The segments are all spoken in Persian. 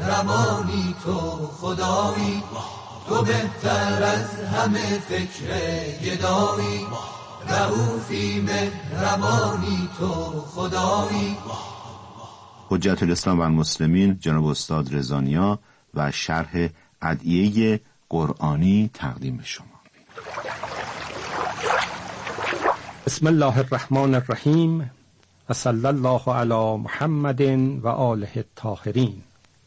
مهربانی تو خدایی، تو بهتر از همه فکر گدایی، رؤوفی مهربانی تو خدایی. حجت الاسلام و المسلمین جناب استاد رضا نیا و شرح ادعیه قرآنی تقدیم شما. بسم الله الرحمن الرحیم و صلی الله علی محمد و آله الطاهرین.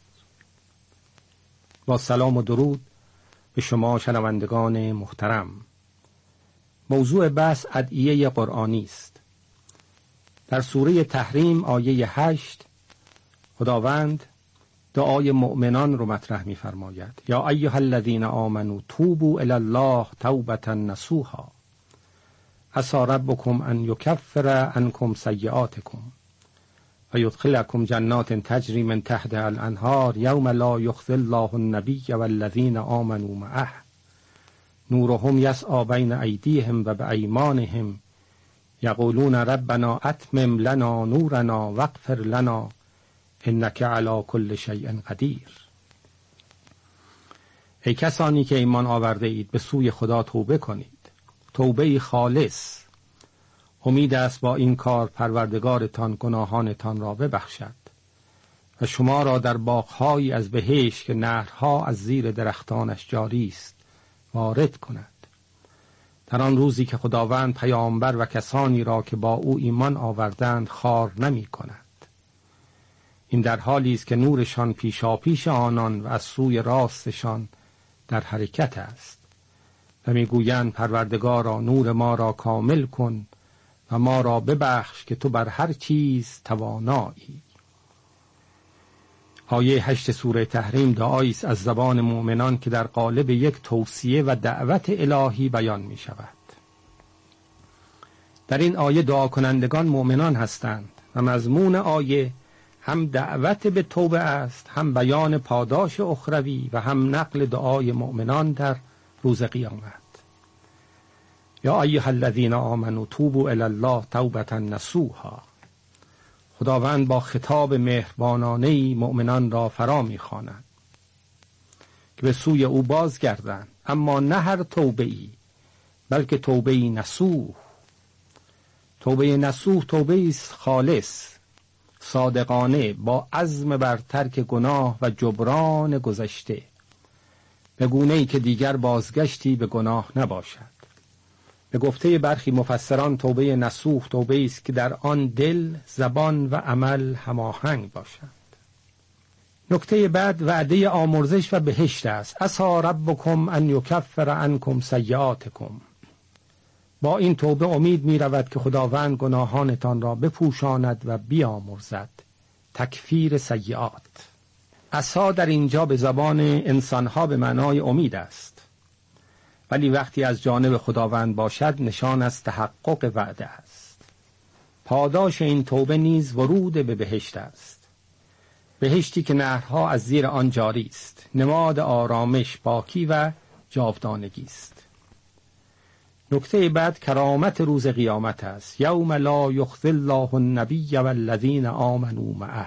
با سلام و درود به شما شنوندگان محترم. موضوع بحث ادعیه قرآنی است. در سوره تحریم آیه 8 خداوند دعای مؤمنان رو مطرح می فرماید. یا ایها الذین آمنوا توبوا الی الله توبة نصوحا عسی ربکم ان یکفر عنکم سیئاتکم و یدخلکم جنات تجری من تحتها الانهار یوم لا یخزی الله النبی والذین آمنوا معه نورهم یسعی بین ایدیهم و بایمانهم یقولون ربنا اتمم لنا نورنا واغفر لنا انک علی کل شیء قدیر. ای کسانی که ایمان آورده اید به سوی خدا توبه کنید، توبه خالص. امید است با این کار پروردگارتان گناهانتان را ببخشد و شما را در باغ‌هایی از بهشت که نهرها از زیر درختانش جاری است وارد کند. در آن روزی که خداوند پیامبر و کسانی را که با او ایمان آوردند خوار نمی کند. این در حالی است که نورشان پیشاپیش آنان و از سوی راستشان در حرکت است و میگویند پروردگارا نور ما را کامل کن و ما را ببخش که تو بر هر چیز توانایی. آیه 8 سوره تحریم دعایی است از زبان مؤمنان که در قالب یک توصیه و دعوت الهی بیان می شود. در این آیه دعا کنندگان مؤمنان هستند و مضمون آیه هم دعوت به توبه است، هم بیان پاداش اخروی و هم نقل دعای مؤمنان در روز قیامت. یا ایها الذین آمنوا توبوا الی الله توبة نصوحا. خداوند با خطاب مهربانانه‌ای مؤمنان را فرا می‌خواند که به سوی او بازگردند، اما نه هر توبه‌ای بلکه توبه‌ای نصوح. توبه نصوح توبه‌ای است خالص، صادقانه، با عزم بر ترک گناه و جبران گذشته، به گونه‌ای که دیگر بازگشتی به گناه نباشد. به گفته برخی مفسران توبه نصوح توبه است که در آن دل، زبان و عمل هماهنگ باشد. نکته بعد وعده آمرزش و بهشت است. عسی ربکم ان یکفر عنکم سیئاتکم. با این توبه امید می رود که خداوند گناهانتان را بپوشاند و بیامرزد. تکفیر سیئات. عسی در اینجا به زبان انسانها به معنای امید است، ولی وقتی از جانب خداوند باشد نشان از تحقق وعده است. پاداش این توبه نیز ورود به بهشت است. بهشتی که نهرها از زیر آن جاری است، نماد آرامش، پاکی و جاودانگی است. نکته بعد کرامت روز قیامت است. یوم لا یخزی الله النبی والذین آمنوا معه.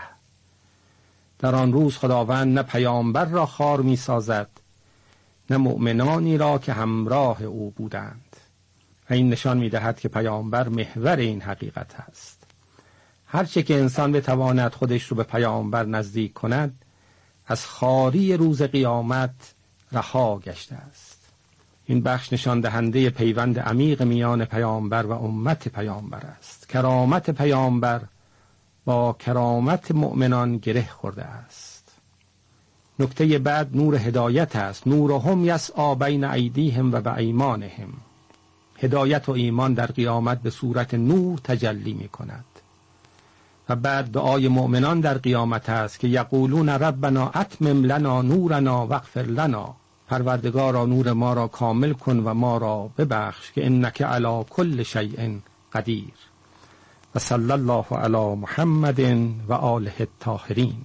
در آن روز خداوند نه پیامبر را خوار می سازد، نه مؤمنانی را که همراه او بودند. و این نشان می دهد که پیامبر محور این حقیقت است. هرچه که انسان بتواند خودش رو به پیامبر نزدیک کند، از خواری روز قیامت رها گشته است. این بخش نشان دهنده پیوند عمیق میان پیامبر و امت پیامبر است. کرامت پیامبر با کرامت مؤمنان گره خورده است. نکته بعد نور هدایت است. نورهم یسعی بین ایدیهم و بایمانهم. هدایت و ایمان در قیامت به صورت نور تجلی می کند. و بعد دعای مؤمنان در قیامت است که یقولون ربنا اتمم لنا نورنا واغفر لنا. پروردگارا نور ما را کامل کن و ما را ببخش که انک علی کل شیء قدیر. و صلی الله علی محمد و آله الطاهرین.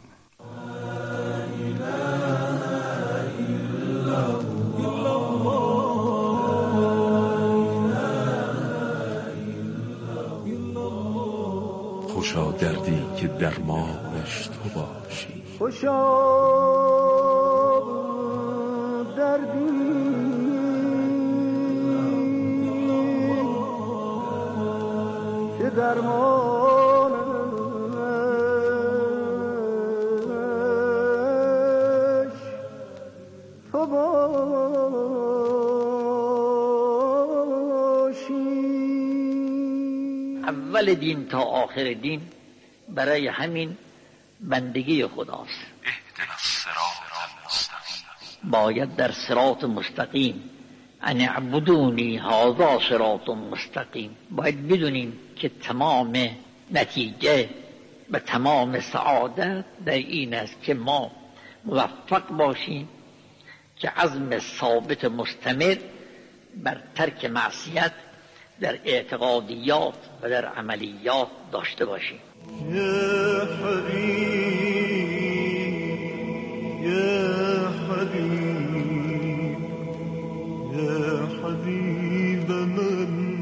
خوشا دردی که درمانش تو باشی، خوشا درمانش تو باشی. اول دین تا آخر دین برای همین بندگی خداست. باید در صراط مستقیم، ان اعبدونی هذا صراط مستقیم. باید بدونیم که تمام نتیجه و تمام سعادت در این است که ما موفق باشیم که عزم ثابت مستمر بر ترک معصیت در اعتقادیات و در عملیات داشته باشیم. یا حبیب یا حبیب یا حبیب من.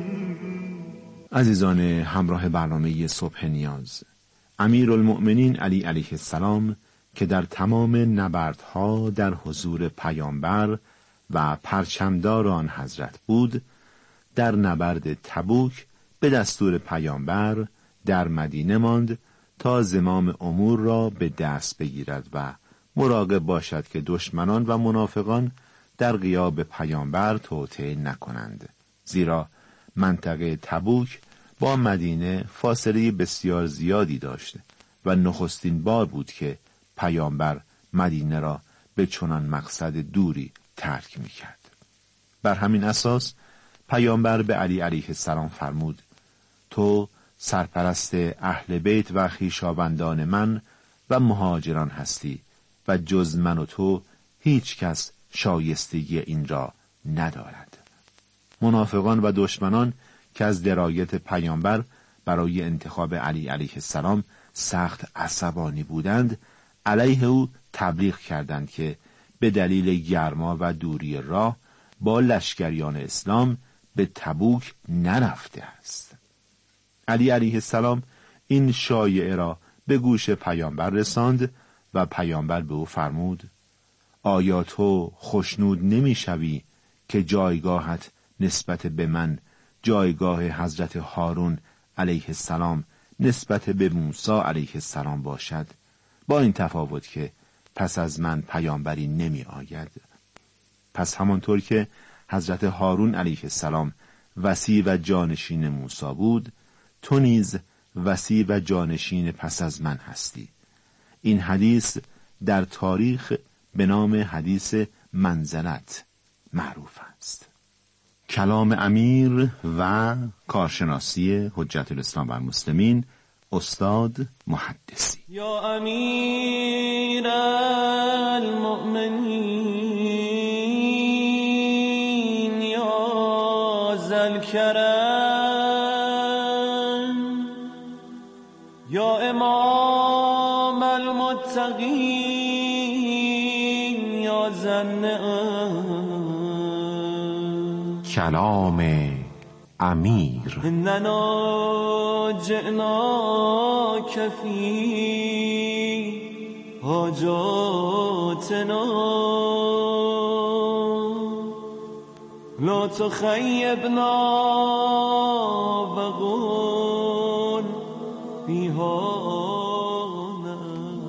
عزیزان همراه برنامه صبح نیاز، امیرالمؤمنین علی علیه السلام که در تمام نبردها در حضور پیامبر و پرچمدار آن حضرت بود، در نبرد تبوک به دستور پیامبر در مدینه ماند تا زمام امور را به دست بگیرد و مراقب باشد که دشمنان و منافقان در غیاب پیامبر توطئه نکنند، زیرا منطقه تبوک با مدینه فاصله بسیار زیادی داشت و نخستین بار بود که پیامبر مدینه را به چنان مقصد دوری ترک می‌کرد. بر همین اساس پیامبر به علی علیه السلام فرمود: تو سرپرست اهل بیت و خویشاوندان من و مهاجران هستی و جز من و تو هیچ کس شایستگی این را ندارد. منافقان و دشمنان که از درایت پیامبر برای انتخاب علی علیه السلام سخت عصبانی بودند، علیه او تبلیغ کردند که به دلیل گرما و دوری راه با لشکریان اسلام به تبوک نرفته است. علی علیه السلام این شایعه را به گوش پیامبر رساند و پیامبر به او فرمود: آیا تو خوشنود نمی‌شوی که جایگاهت نسبت به من جایگاه حضرت هارون علیه السلام نسبت به موسی علیه السلام باشد، با این تفاوت که پس از من پیامبری نمی آید؟ پس همانطور که حضرت هارون علیه السلام وصی و جانشین موسی بود، تو نیز وصی و جانشین پس از من هستی. این حدیث در تاریخ به نام حدیث منزلت معروف است. کلام امیر و کارشناسی حجت الاسلام و المسلمین، استاد محدثی. یا امیر المؤمنین یا ذوالکرم یا امام المتقین یا ذوالنعم. کلام امیر. اننا جئناک فی حاجاتنا لا تخیبنا وقل بیهانا.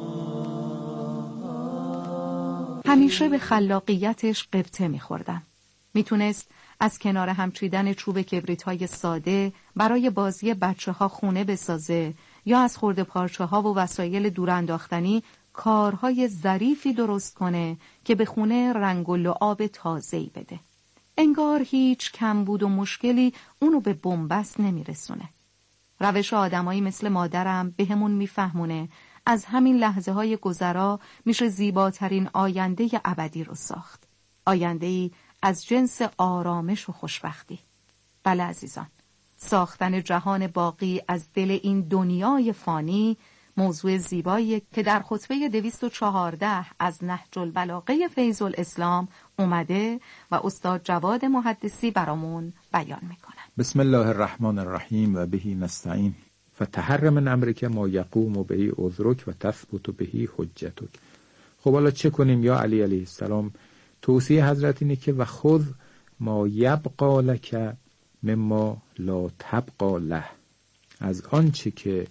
همیشه به خلاقیتش قبطه می‌خوردم. میتونست از کنار هم چیدن چوب کبریت‌های ساده برای بازی بچه‌ها خونه بسازه یا از خرده پارچه‌ها و وسایل دور انداختنی کارهای ظریفی درست کنه که به خونه رنگ و لعاب تازه‌ای بده. انگار هیچ کمبود و مشکلی اونو به بنبست نمیرسونه. روش آدمایی مثل مادرم بهمون میفهمونه از همین لحظه‌های گذرا میشه زیباترین آینده ابدی رو ساخت. آینده‌ای از جنس آرامش و خوشبختی. بله عزیزان، ساختن جهان باقی از دل این دنیای فانی موضوع زیبایی که در خطبه 214 از نهج البلاغه فیض الاسلام اومده و استاد جواد محدثی برامون بیان میکنن. بسم الله الرحمن الرحیم و بهی نستعین. فتحرم من امرک ما یقوم بهی عذرک و تثبت بهی حجتک. خب حالا چه کنیم یا علی علیه السلام؟ توصیه حضرت اینه که و خذ ما یبقى لک مما لا تبقى له. از آنچه که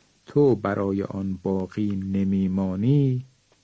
تو برای آن باقی نمیمانی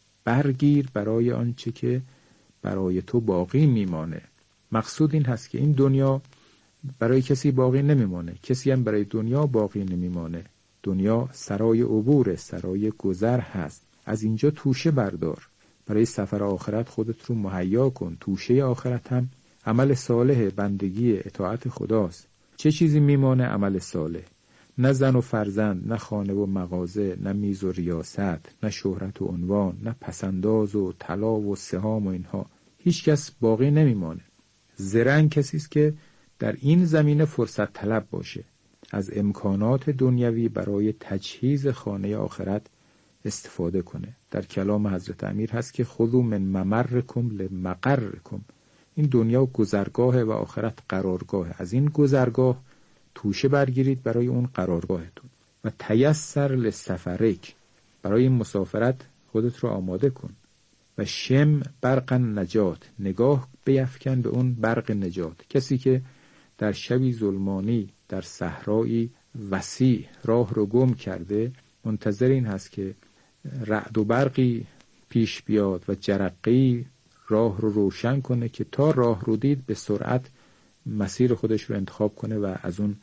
برگیر برای آنچه که برای تو باقی میمانه. مقصود این هست که این دنیا برای کسی باقی نمیمانه، کسی هم برای دنیا باقی نمیمانه. دنیا سرای عبور، سرای گذر هست. از اینجا توشه بردار، برای سفر آخرت خودت رو مهیا کن. توشه آخرت هم عمل صالح، بندگی، اطاعت خداست. چه چیزی میمانه؟ عمل صالح. نه زن و فرزند، نه خانه و مغازه، نه میز و ریاست، نه شهرت و عنوان، نه پسنداز و طلا و سهام و اینها. هیچ کس باقی نمیمانه. زرنگ کسی است که در این زمینه فرصت طلب باشه، از امکانات دنیوی برای تجهیز خانه آخرت استفاده کنه. در کلام حضرت امیر هست که خذوا من ممرکم لمقرکم. این دنیا گذرگاه و آخرت قرارگاه. از این گذرگاه توشه برگیرید برای اون قرارگاهتون. و تیسر لسفرک، برای این مسافرت خودت رو آماده کن. و شم برق نجات، نگاه بیفکن به اون برق نجات. کسی که در شبی ظلمانی در صحرایی وسیع راه رو گم کرده، منتظر این هست که رعد و برقی پیش بیاد و جرقه‌ای راه رو روشن کنه که تا راه رو دید به سرعت مسیر خودش رو انتخاب کنه و از اون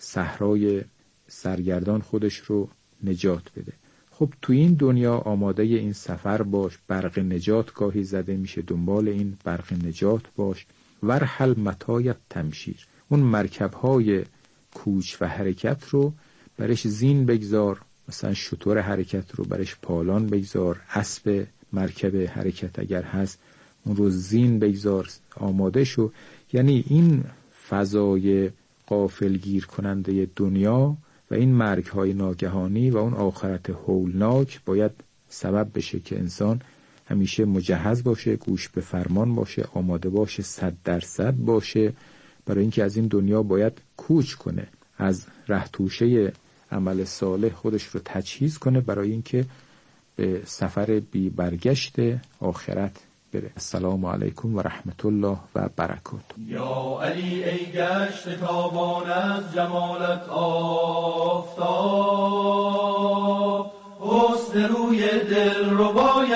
صحرای سرگردان خودش رو نجات بده. خب تو این دنیا آماده این سفر باش. برق نجات گاهی زده میشه، دنبال این برق نجات باش. ورحل متایت تمشیر، اون مرکب‌های کوچ و حرکت رو برش زین بگذار، مثلا شتر حرکت رو برش پالان بگذار، اسب مرکب حرکت اگر هست اون رو زین بگذار، آماده شو. یعنی این فضای غافلگیر کننده دنیا و این مرگ‌های ناگهانی و اون آخرت هولناک باید سبب بشه که انسان همیشه مجهز باشه، گوش به فرمان باشه، آماده باشه، 100% باشه، برای اینکه از این دنیا باید کوچ کنه، از ره توشه عمل صالح خودش رو تجهیز کنه برای اینکه به سفر بی برگشت آخرت بره. السلام علیکم و رحمت الله و برکاته. یا علی ای گشت تابان از جمالت آفتاب، حسن روی دل رو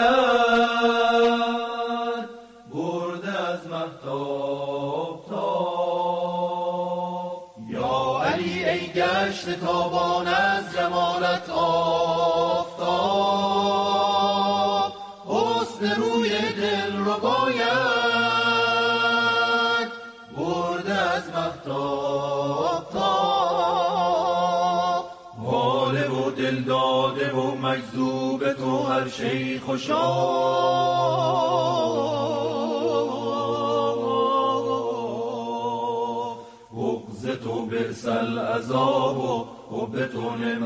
باید برده از مهتاب تاب. یا علی ای گشت تابان از جمالت آفتاب، حسن روی دل رو باید برده از مهتاب تاب. حاله و دل داده و مجذوب تو هر شی خوشا، بغض تو بئس العذاب و حب تو نعم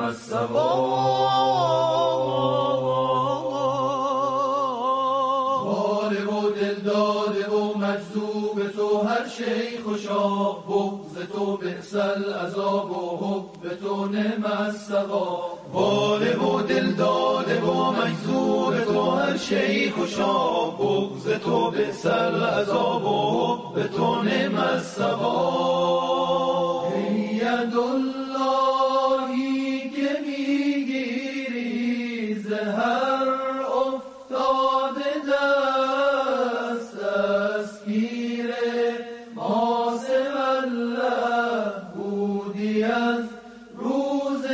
الثواب. دل داده و مجذوب تو هر شی خوشا، بغض تو بئس العذاب و حب تو نعم الثواب. باله و دل داده و مجذوب تو هر شی خوشا، بغض تو بئس العذاب و حب تو نعم الثواب. ید اللهی که میگیری زهر افتاده دست دستگیره، ماسم الله بودی از روز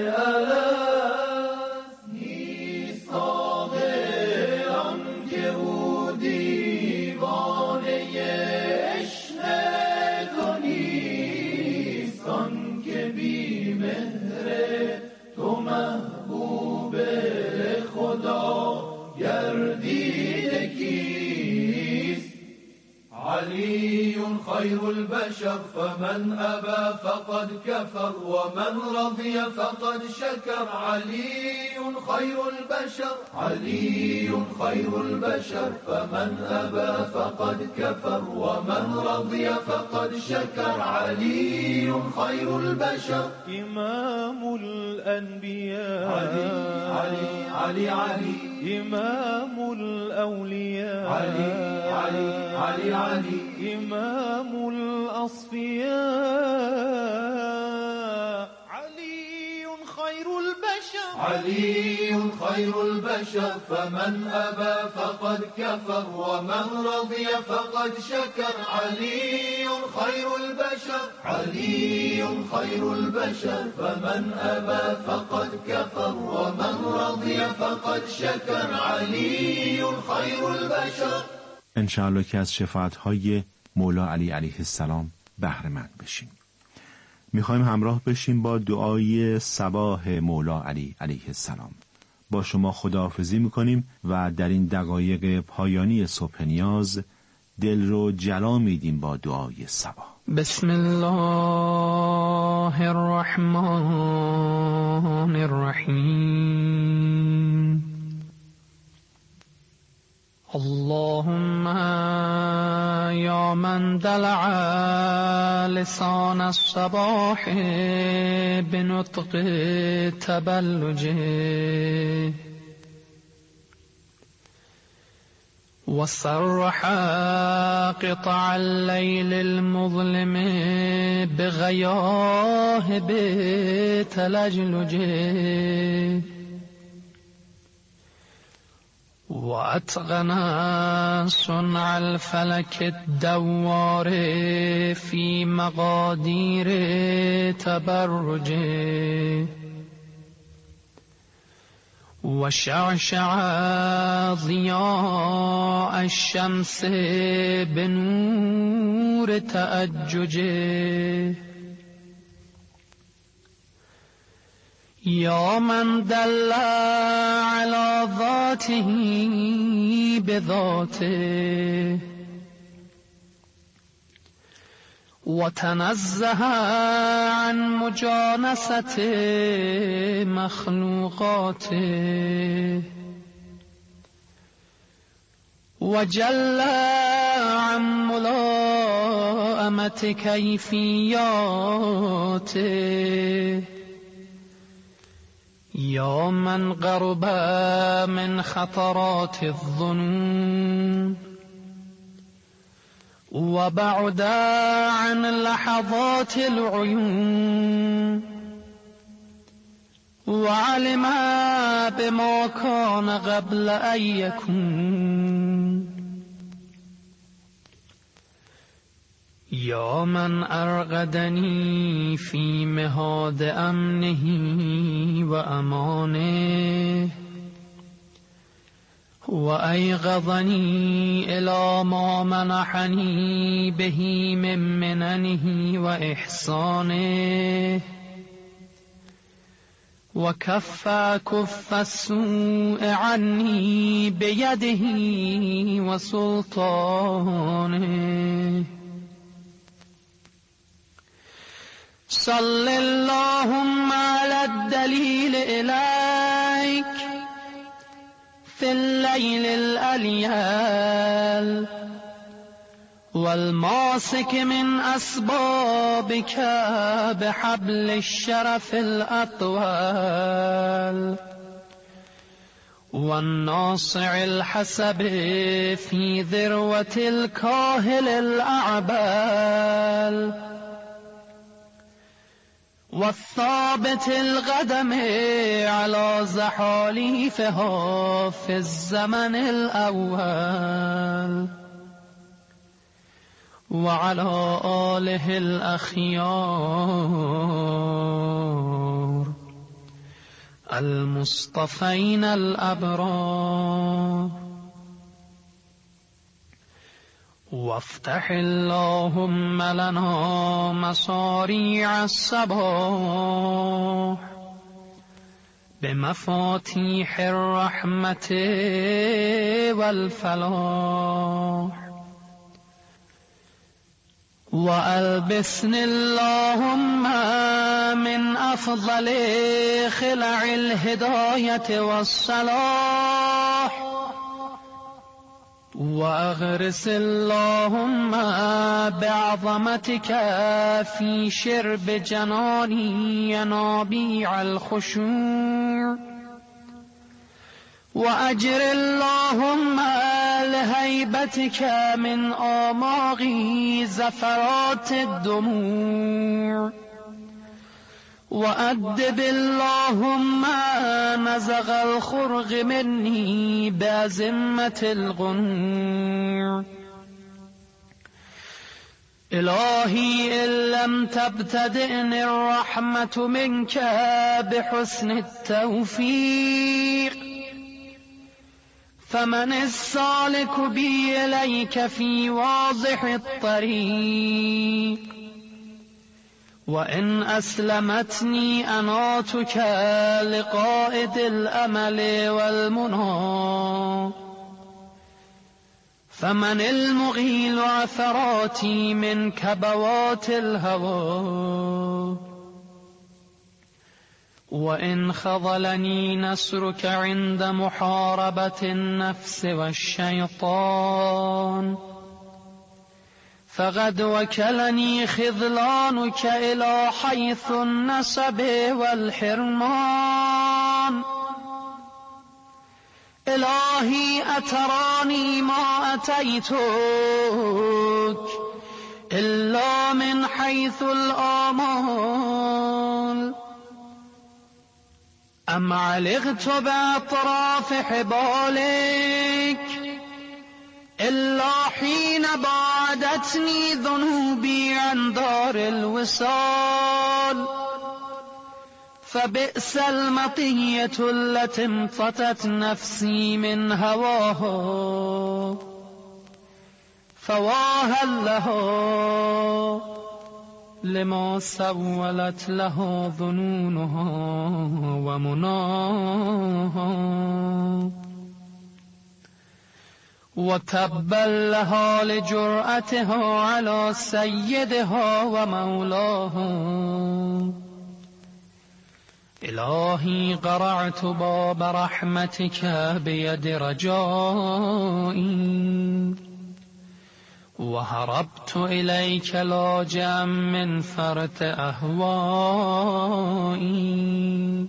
الست. نیست آقه آن که او دیوانه عشق تو نیست، آن که بی مهر تو محبوب خدا گردیده کیست. علی خیر البشر فمن ابى فقد كفر ومن رضي فقد شكر. علي خير البشر، علي خير البشر فمن ابى فقد كفر ومن رضي فقد شكر. علي خير البشر إمام الأنبياء. علي علي علي علي إمام الأولياء. علي علي علي علي إمام الأصفياء. علي علي خير البشر فمن أبى فقد كفر ومن رضي فقد شكر علي خير البشر علي خير البشر فمن أبى فقد كفر ومن رضي فقد شكر علي خير البشر. انشاءالله که از شفاعت‌های مولا علی علیه السلام بهره مند بشیم. میخوایم همراه بشیم با دعای صباح مولا علی علیه السلام. با شما خداحافظی میکنیم و در این دقایق پایانی صبح نیاز دل رو جلا میدیم با دعای صباح. بسم الله الرحمن الرحیم. اللهم یا من دلع لسان الصباح بنطق تبلجه وصرح قطع الليل المظلم بغياهب تلجلجه وأتقن صنع الفلك الدوار في مقادير تبرجه وشعشع ضياء الشمس بنور تأججه يا من دل على ذاته بذاته وتنزه عن مجانسة مخلوقاته وجل عن ملائمة كيفياته يا من قرب من خطرات الظنون وبعد عن لحظات العيون وعلم بما كان قبل أن يكون يا من أرغدني في مهاد أمنه وأمانه وأيقظني إلى ما منحني به من مننه وإحسانه وكف السوء عني بيده وسلطانه صل اللهم على الدليل إليك في الليل الأليال والماسك من أسبابك بحبل الشرف الأطوال والناصع الحسب في ذروة الكاهل الأعبال والثابت القدم على زحاليفها في الزمن الأول وعلى آله الأخيار المصطفين الأبرار وافتح اللهم لنا مصاريع الصباح بمفاتيح الرحمة والفلاح وألبسني اللهم من أفضل خلع الهداية والصلاح وأغرس اللهم بعظمتك في شرب جناني ينابيع الخشوع وأجر اللهم لهيبتك من آماغي زفرات الدموع وأدب اللهم نزغ الخرق مني بأزمة الغنوع. إلهي إن لم تبتدئني الرحمة منك بحسن التوفيق فمن السالك بي إليك في واضح الطريق. وإن أسلمتني أناتك لقائد الأمل والمنى فمن المغيل عثراتي من كبوات الهوى. وإن خذلني نصرك عند محاربة النفس والشيطان فقد وكلني خذلانك إلى حيث النسب والحرمان. إلهي أتراني ما أتيتك إلا من حيث الآمال أم علقت بأطراف حبالك إلا حين بعدتني ذنوبي عن دار الوصال. فبئس المطية التي انفتت نفسي من هواها فواها لها لما سولت له ظنونها ومناها. وتبا لها لجرأتها على سيدها ومولاها. إلهي قرعت باب رحمتك بيد رجائي وهربت إليك لاجئا من فرط أهوائي.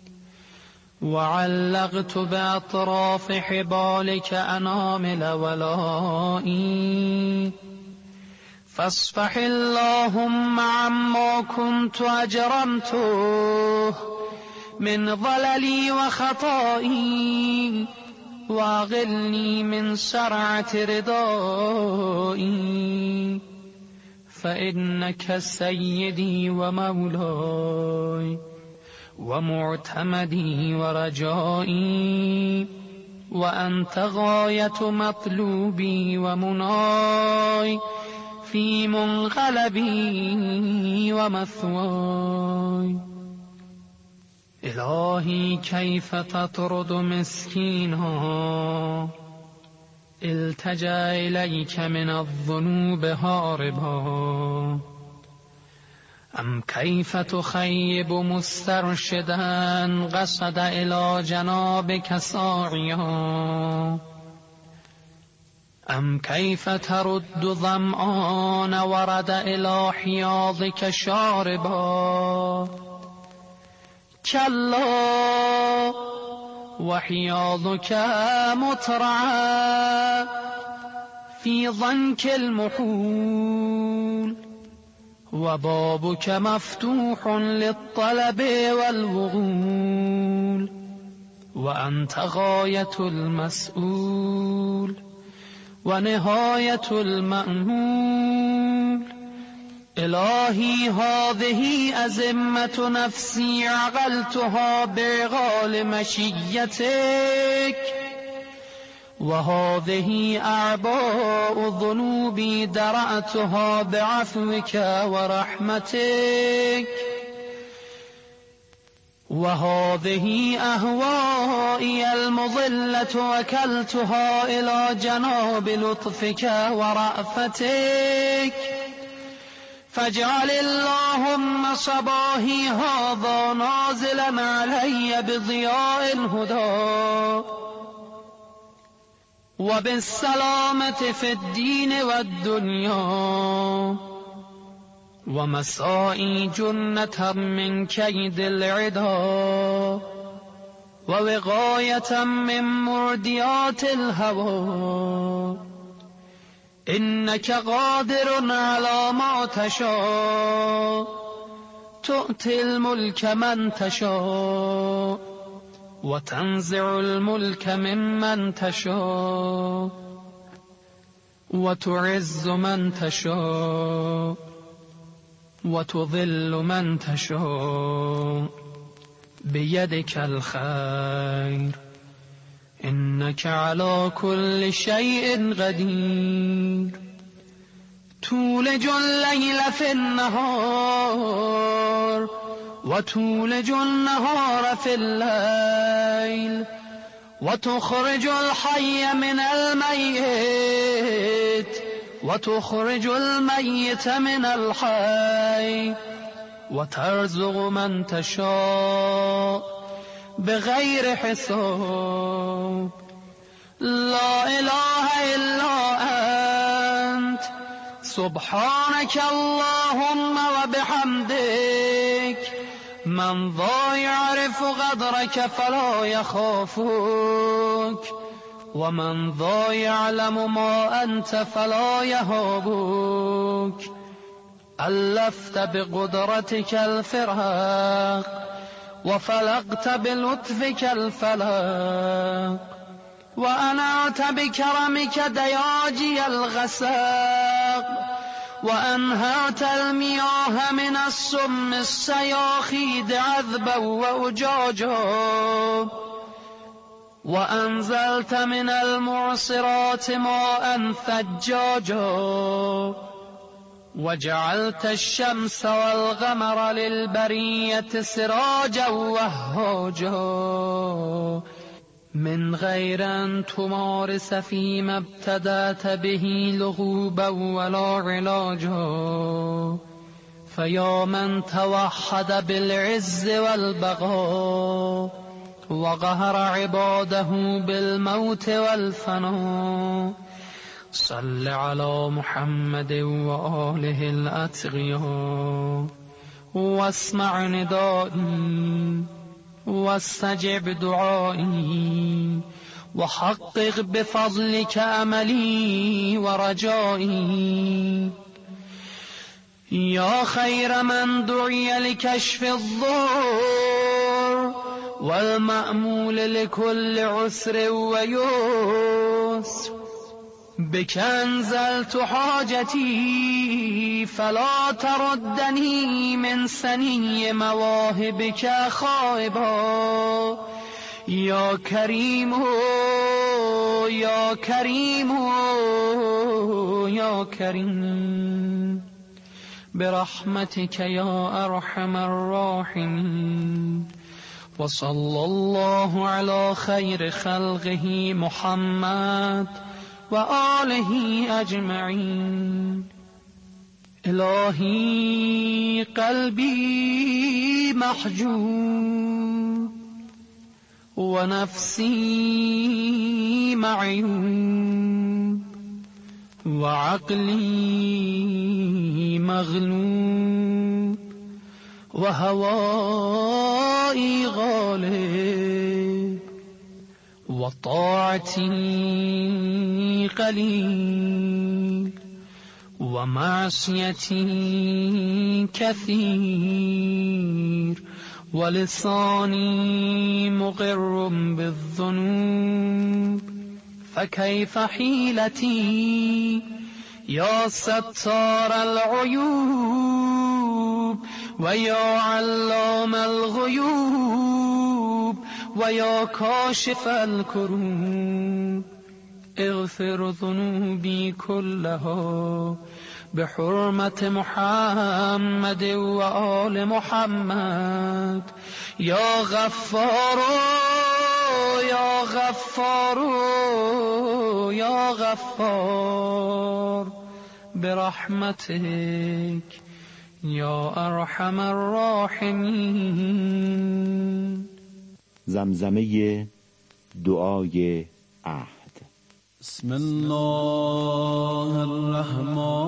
وعلقت بأطراف حبالك أنامل ولائي. فاصفح اللهم عما كنت أجرمته من ضللي وخطائي واغلني من سرعة رضائي. فإنك سيدي ومولاي ومعتمدي ورجائي وأنت غاية مطلوبي ومناي في منقلبي ومثواي. إلهي كيف تطرد مسكينا التجأ إليك من الذنوب هاربا أم كيف تخيب مسترشدا قصد إلى جنابك ساعيا أم كيف ترد ظمآن ورد إلى حياضك شاربا. كلا وحياضك مترعى في ضنك المحول وبابك مفتوح للطلب والوغول وأنت غاية المسؤول ونهاية المأمول. إلهي هذه أزمة نفسي عقلتها بعقال مشيتك وهذه أعباء ذنوبي درأتها بعفوك ورحمتك وهذه أهوائي المضلة وكلتها إلى جناب لطفك ورأفتك. فاجعل اللهم صباحي هذا نازلا علي بضياء الهدى وبالسلامة في الدين والدنيا ومسائي جنة من كيد العدا ووقاية من مرديات الهوى. إنك قادر على ما تشاء تؤتي الملك من تشاء وتنزع الملك ممن تشاء وتعز من تشاء وتذل من تشاء بيدك الخير إنك على كل شيء قدير تولج الليل في النهار وتولج النهار في الليل وتخرج الحي من الميت وتخرج الميت من الحي وترزق من تشاء بغير حساب لا إله إلا أنت سبحانك اللهم وبحمدك من ذا يعرف قدرك فلا يخافك ومن ذا يعلم ما أنت فلا يهابك ألفت بقدرتك الفراق وفلقت بلطفك الفلاق وأنعت بكرمك دياجي الغساق وأنهرت المياه من السم السياخيد عذبا وأجاجا وأنزلت من المعصرات ماء ثجاجا وجعلت الشمس والقمر للبرية سراجا وهاجا من غير أن تمارس فيما ابتدأت به لغوبا ولا علاجا فيا من توحد بالعز والبقاء وقهر عباده بالموت والفناء صل على محمد وآله الأتقياء واسمع ندائي واستجب دعائي وحقق بفضلك أملي ورجائي يا خير من دعي لكشف الضر والمأمول لكل عسر ويسر بك أنزلت حاجتي فلا تردني من سني مواهبك خائبا يا كريم يا كريم يا كريم برحمتك يا أرحم الراحمين وصلى الله على خير خلقه محمد وآله أجمعين إلهي قلبي محجوب ونفسي معيوب وعقلي مغلوب وهوائي غالب وطاعتي قليل ومعصيتي كثير ولساني مقر بالذنوب فكيف حيلتي يا ستار العيوب ويا علام الغيوب ويا كاشف الكروب اغفر ذنوبي كلها بحرمة محمد وآل محمد يا غفار يا غفار يا غفار برحمتك يا أرحم الراحمين. زمزمه دعای عهد. بسم الله الرحمن